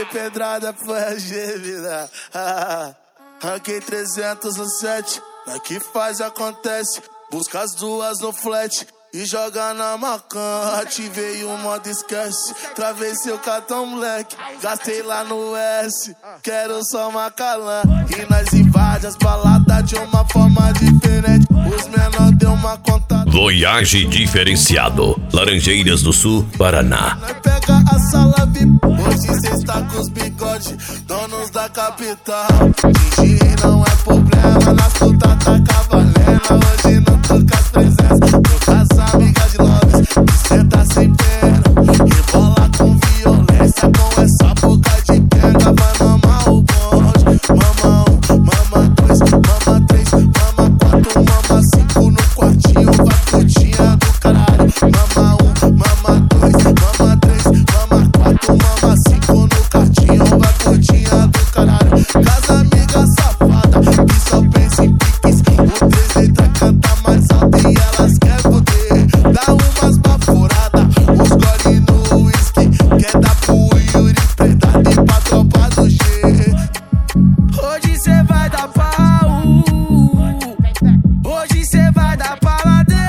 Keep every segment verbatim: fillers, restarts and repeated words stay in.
pedrada foi a gêmea. Ah, ranquei trezentos e sete, na que faz acontece. Busca as duas no flat e joga na macan. Ativei o modo esquece, travei seu cartão moleque. Gastei lá no S, quero só uma calã. E nós invade as baladas de uma forma diferente. Os menor deu uma conta. Voyage diferenciado, Laranjeiras do Sul, Paraná. Nós pega a sala V I P, hoje cê está com os bigodes, donos da capital. Dirigir não é problema, nas putas tá cavalendo. Hoje não tô com as presenças, tô com as amigas de Lopes, que cê tá sem pena. Rebola com violência, com essa boca de pega. Vai mamar o bonde, mama um, mama dois, mama três, mama quatro, mama cinco no quartinho. Vai putinha do caralho, mama um, mama dois, mama três, mama quatro, mama cinco no quartinho. Vai putinha do caralho. Casa amiga safada, que só pensa em piques. O três letra canta mais alto e elas quer poder. Dá umas baforadas, os gole no whisky. Quer dar pro Yuri, predado e pra tropa do G. Hoje cê vai dar pau, hoje cê vai dar paladão.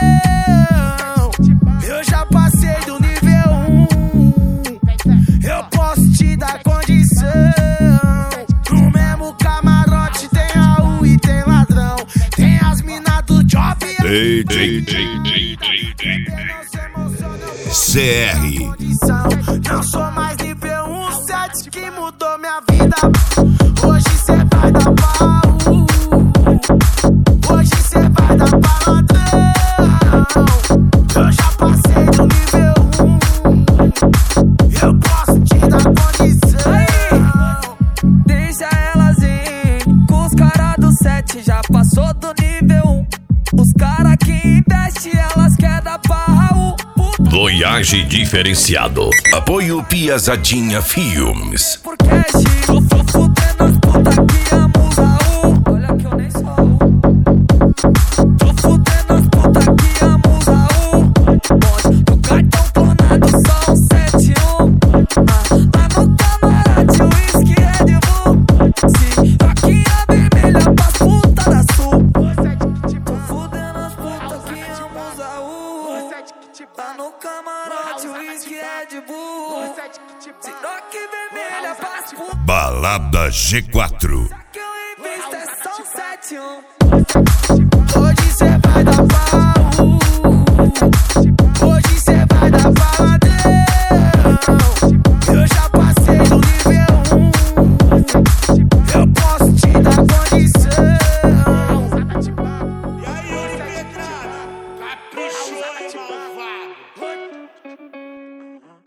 Eu já passei do nível um, eu posso te dar condição. No mesmo camarote tem Raul e tem ladrão. Tem as minas do job. D J C R. Não sou mais nível um, sete que mudou minha vida. Hoje cê vai dar pau, hoje cê vai dar paladão. Eu já passei do nível um, eu posso te dar condição. Deixa elas ir, com os caras do sete já passou do nível um. Os caras que investem, elas querem dar pau. Voyage diferenciado. Apoio Piazadinha Filmes. Por cash, tô fudendo as putas que amam o Raul. Olha que eu nem sou Raul. Tô fudendo as putas que amam o Raul. Bonde do cartão clonado, só um sete um. Ah, lá no camarote, o whisky é de Bull. Se aqui é vermelha pras putas da Sul. Tô fudendo as putas que amam o Raul. Lá no camarote, o whisky é de Bull. Se aqui vermelha pras putas. Balada G quatro. Que eu invisto é só um sete um. Hoje cê vai dar pau.